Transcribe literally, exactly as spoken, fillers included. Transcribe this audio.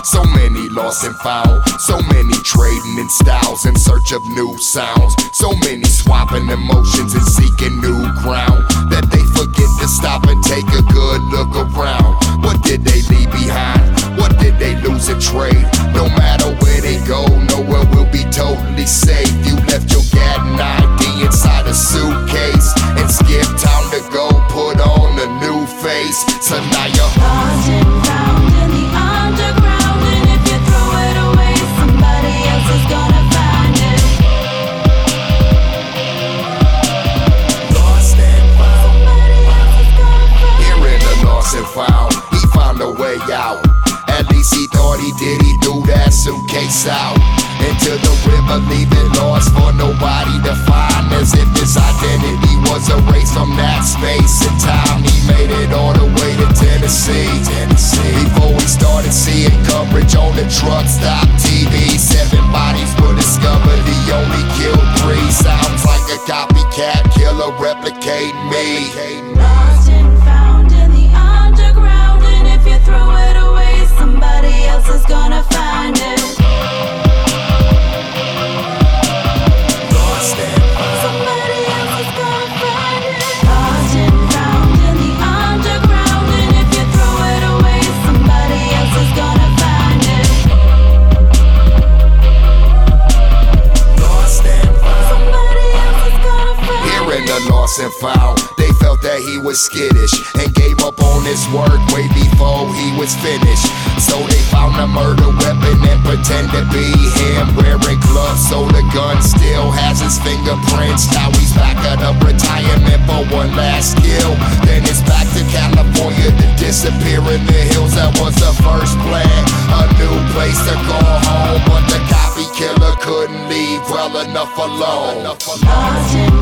So many lost and found, so many trading in styles in search of new sounds. So many swapping emotions and seeking new ground, that they forget to stop and take a good look around. What did they leave behind? What did they lose in trade? No matter where they go, nowhere will be totally safe. You left your Gatton I D inside a suitcase and skipped town to go put on a new face. So now you're lost and found in the underground, and if you throw it away, somebody else is gonna find it. Lost and found. Somebody else is gonna find it. Here in the lost and found, he found a way out. At least he thought he did, he threw that suitcase out into the river, leaving lost for nobody to find. As if his identity was erased from that space and time. He made it all the way to Tennessee, Tennessee. Before he started seeing coverage on the truck stop T V, seven bodies were discovered, he only killed three. Sounds like a copycat killer replicating me. Lost and found in the underground, and if you throw it away, somebody else is gonna find it. Lost and found. Somebody else is gonna find it. Lost and found in the underground, and if you throw it away, somebody else is gonna find it. Lost and found. Somebody else is gonna find it. Here in the lost and found, they felt that he was skittish and gave up on his work way before he was finished. So they found a murder weapon and pretend to be him, wearing gloves so the gun still has his fingerprints. Now he's back at a retirement for one last kill. Then it's back to California to disappear in the hills. That was the first plan, a new place to call home, but the copy killer couldn't leave well enough alone. Lost and